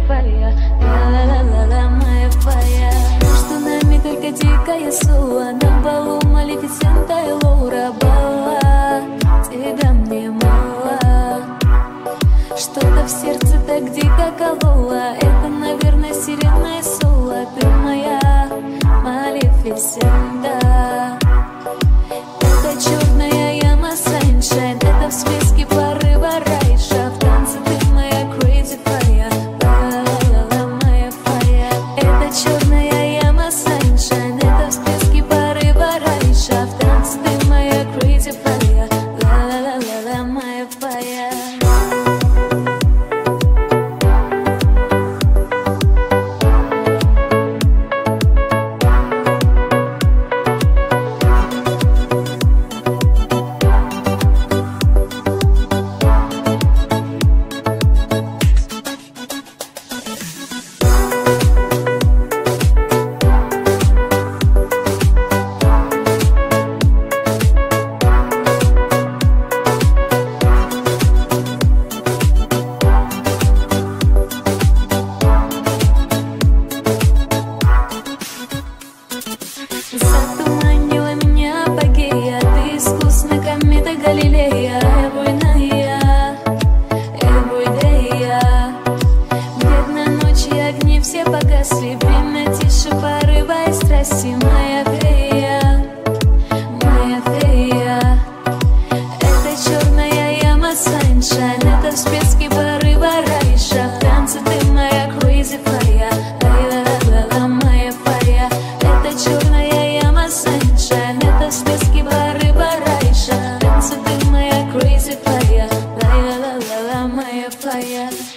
fire, ла-ла-ла-ла-ла, моя fire. Между нами только дикая сула, на балу Малефисента и Лаура Балла. Тебя мне мало, что-то в сердце так дико кололо. Это, наверное, сирена и Сула. Ты моя Малефисента. Это черная яма Sunshine, это в списке порыва Райша. В танце ты моя crazy fire, ла-ла-ла-ла, моя fire. Это черная яма Sunshine, это в списке порыва Райша. В танце ты моя crazy fire, ла-ла-ла-ла, моя fire. Затуманила меня апогея, ты искусна комета Галилея. Everyday, бедная ночь и огни все погасли. Время тише, порыва и страсти, моя фея, моя фея. Это черная яма Sunshine, это в списке порыва Райша. В танце ты моя crazy fire, ла-ла-ла-ла, моя fire. Это черная яма Sunshine, это в списке порыва Райша. В танце ты моя crazy fire, ла-ла-ла-ла, моя fire.